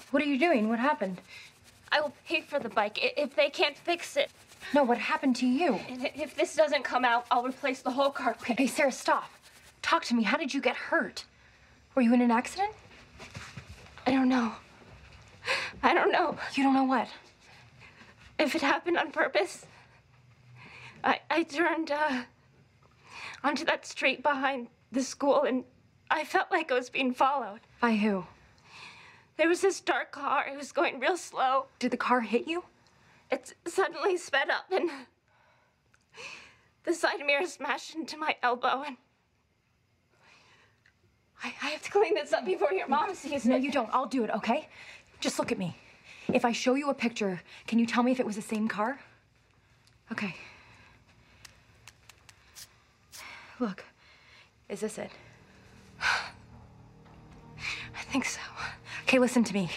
What are you doing? What happened? I will pay for the bike if they can't fix it. No, what happened to you? And if this doesn't come out, I'll replace the whole car. Hey, Sarah, stop. Talk to me. How did you get hurt? Were you in an accident? I don't know. I don't know. You don't know what? If it happened on purpose. I turned onto that street behind the school, and I felt like I was being followed. By who? There was this dark car. It was going real slow. Did the car hit you? It suddenly sped up, and the side mirror smashed into my elbow, and I have to clean this up before your mom sees it. No, you don't. I'll do it, okay? Just look at me. If I show you a picture, can you tell me if it was the same car? Okay. Look, is this it? I think so. Okay, listen to me.